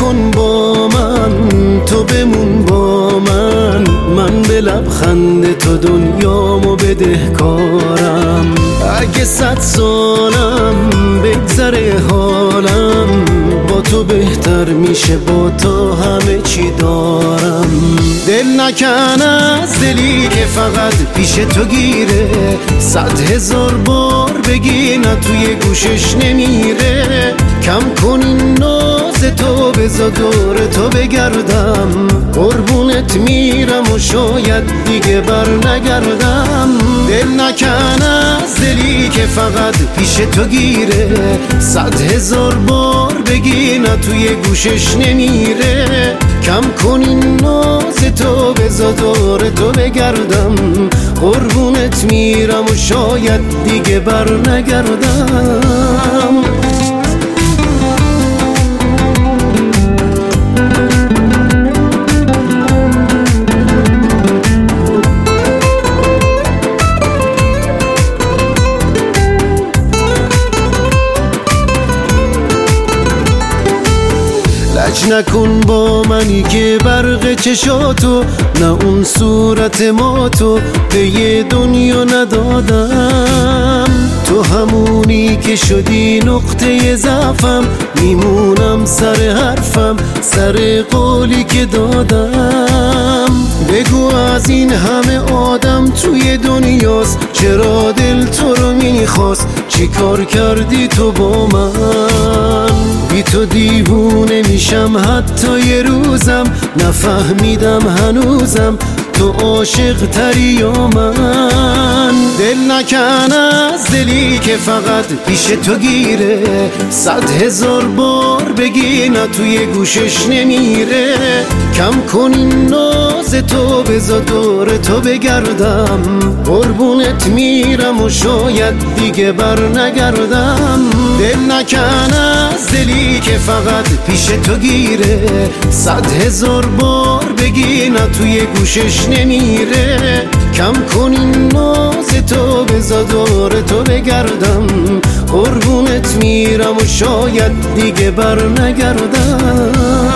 نکن با من، تو بمون با من به لبخند تو دنیامو بدهکارم. اگه 100 سالم بگذره حالم، با تو بهتر میشه، با تو همه چی دارم. دل نکن از دلی که فقط پیش تو گیره، 100,000 بار بگی نه توی گوشش نمیره. کم کن این ناز تو، بذار دور تو بگردم، قربونت میرم و شاید دیگه بر نگردم. دل نکن از دلی که فقط پیش تو گیره، 100,000 بار بگی نه توی گوشش نمیره. کم کن این ناز تو، بذار دور تو بگردم، قربونت میرم و شاید دیگه بر نگردم. لج نکن با منی که برق چشاتو، نه اون صورت ما تو به یه دنیا ندادم. تو همونی که شدی نقطه ضعفم، میمونم سر حرفم، سر قولی که دادم. بگو از این همه آدم توی دنیاست، چرا دل تو رو میخواست؟ چی کار کردی تو با من؟ بی تو دیوونه میشم حتی یه روزم، نفهمیدم هنوزم تو عاشق تری یا من. دل نکن از دلی که فقط پیش تو گیره، 100,000 بار بگی نه توی گوشش نمیره. کم کن این ناز تو، بذار دور تو بگردم، قربونت میرم و شاید دیگه بر نگردم. دل نکن از دلی که فقط پیش تو گیره، 100,000 بار بگی نه توی گوشش نمیره. کم کن این ناز تو، بذار دور تو بگردم، قربونت میرم و شاید دیگه بر نگردم.